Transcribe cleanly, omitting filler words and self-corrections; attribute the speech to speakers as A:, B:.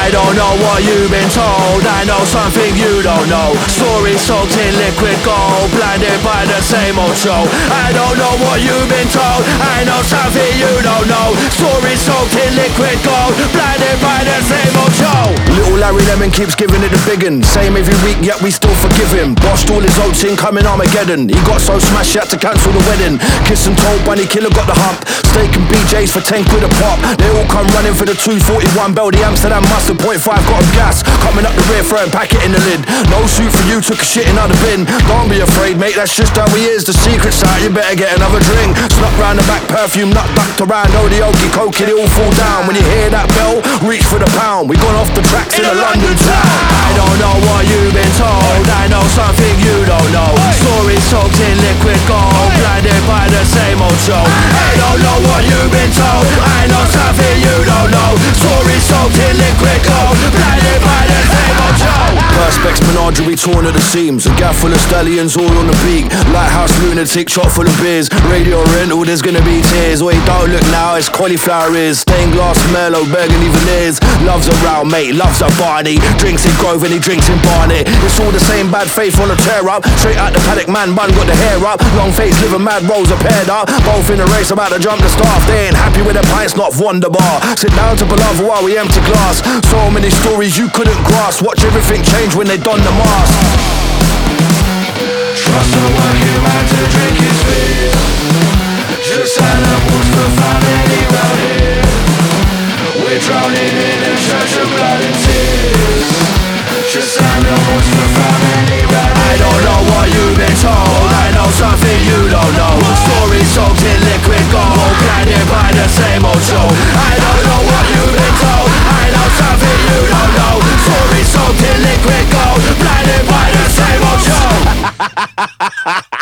A: I don't know what you've been told, I know something you don't know. Stories soaked in liquid gold, blinded by the same old show. I don't know what you've been told, I know something you don't know. Stories soaked in liquid gold, blinded by the same old show. Little Larry Lemon keeps giving it the biggin', same every week yet we still forgive him. Boshed all his oats in coming Armageddon, he got so smashed he had to cancel the wedding. Kiss and told Bunny Killer got the hump, steak and BJ's for 10 quid a pop. They all come running for the 241 bell, the Amsterdam mustard, .5 got him gas. Coming up the rear, throwing packet in the lid. No suit for you, took a shit in out the bin. Don't be afraid, mate, that's just how he is. The secret's out, you better get another drink. Snuck round the back, perfume, nut ducked around. Oh, the okey coke, it all fall down. When you hear that bell, reach for the pound. We gone off the tracks in a London town. I don't know what you've been told, I know something you don't know. Stories soaked in liquid gold, blinded by the same old show. I don't know what you've been told, I know something you don't know. Stories soaked in liquid gold, blinded by the same old show. Perspex menagerie torn at the seams, a gaff full of stallions all on the beak. Lighthouse lunatic, shot full of beers. Radio rental, there's gonna be tears. Wait, don't look now, it's cauliflower ears. Stained glass, mellow, burgundy veneers. Loves around, mate, loves a Barney. Drinks in Grove and he drinks in Barnet. It's all the same bad faith on a tear up. Straight out the paddock, man, bun got the hair up. Long face, living mad, rolls are paired up. Both in a race, about to jump the staff. They ain't happy with their pints, not Wonderbar. Sit down to Palava while we empty glass. So many stories you couldn't grasp. Watch everything change when they don the mask.
B: Trust the working man to drink his beers. Just had a woods for family round here. We're drowning in a church of blood and tears. Just had a woods for family round here.
A: I don't know what you've been told, I know something you don't know. Stories soaked in liquid gold, blinded by the same old show. I don't know what you've been told, I know something you don't know. Stories soaked in liquid gold, blinded by the same old show.